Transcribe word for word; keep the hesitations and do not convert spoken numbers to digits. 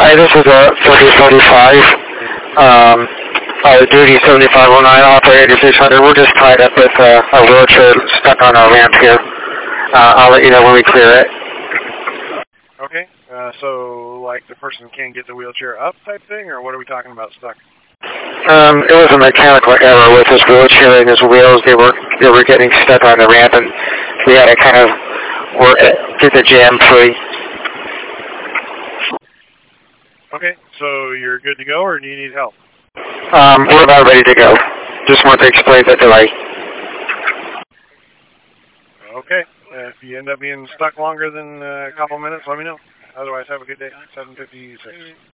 Hi, this is a thirty forty-five. Um, uh, duty seventy-five oh nine, operator six hundred. We're just tied up with uh, a wheelchair stuck on our ramp here. Uh, I'll let you know when we clear it. Okay, uh, so like the person can't get the wheelchair up type thing, or what are we talking about stuck? Um, it was a mechanical error with his wheelchair and his wheels. They were they were getting stuck on the ramp, and we had to kind of work it, get the jam free. Okay, so you're good to go, or do you need help? Um, we're about ready to go. Just want to explain the delay. Okay, uh, if you end up being stuck longer than uh, a couple minutes, let me know. Otherwise, have a good day. seven fifty-six.